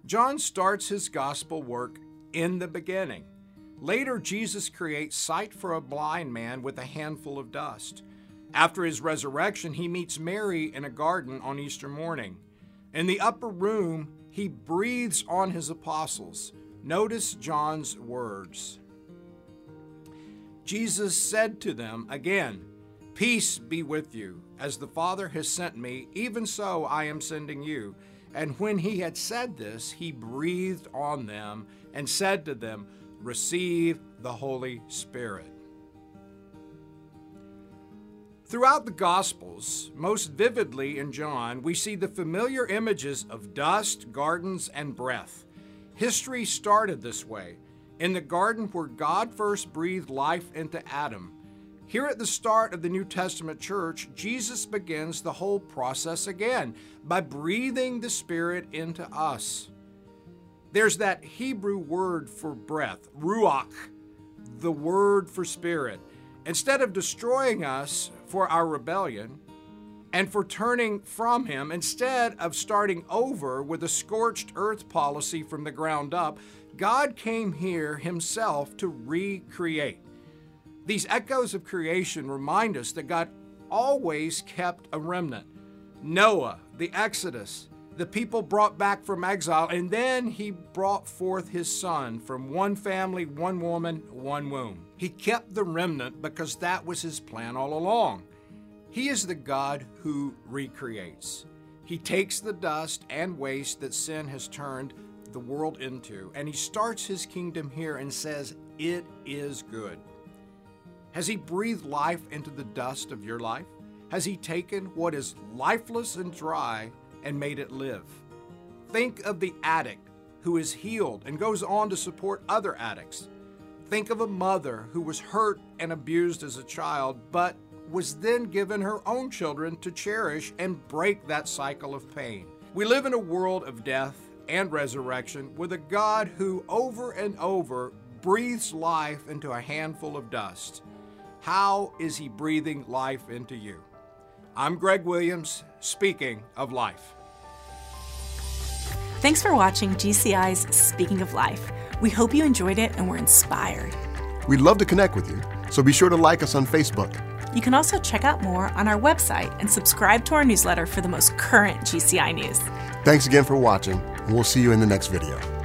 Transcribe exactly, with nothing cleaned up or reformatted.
John starts his gospel work in the beginning. Later, Jesus creates sight for a blind man with a handful of dust. After his resurrection, he meets Mary in a garden on Easter morning. In the upper room, he breathes on his apostles. Notice John's words. Jesus said to them again, "Peace be with you. As the Father has sent me, even so I am sending you." And when he had said this, he breathed on them and said to them, "Receive the Holy Spirit." Throughout the Gospels, most vividly in John, we see the familiar images of dust, gardens, and breath. History started this way, in the garden where God first breathed life into Adam. Here at the start of the New Testament church, Jesus begins the whole process again by breathing the Spirit into us. There's that Hebrew word for breath, ruach, the word for spirit. Instead of destroying us for our rebellion and for turning from Him, instead of starting over with a scorched earth policy from the ground up, God came here Himself to recreate. These echoes of creation remind us that God always kept a remnant. Noah, the Exodus, the people brought back from exile, and then He brought forth His Son from one family, one woman, one womb. He kept the remnant because that was His plan all along. He is the God who recreates. He takes the dust and waste that sin has turned the world into, and He starts His kingdom here and says, "It is good." Has He breathed life into the dust of your life? Has He taken what is lifeless and dry and made it live? Think of the addict who is healed and goes on to support other addicts. Think of a mother who was hurt and abused as a child, but was then given her own children to cherish and break that cycle of pain. We live in a world of death and resurrection with a God who over and over breathes life into a handful of dust. How is He breathing life into you? I'm Greg Williams, speaking of life. Thanks for watching G C I's Speaking of Life. We hope you enjoyed it and were inspired. We'd love to connect with you, so be sure to like us on Facebook. You can also check out more on our website and subscribe to our newsletter for the most current G C I news. Thanks again for watching, and we'll see you in the next video.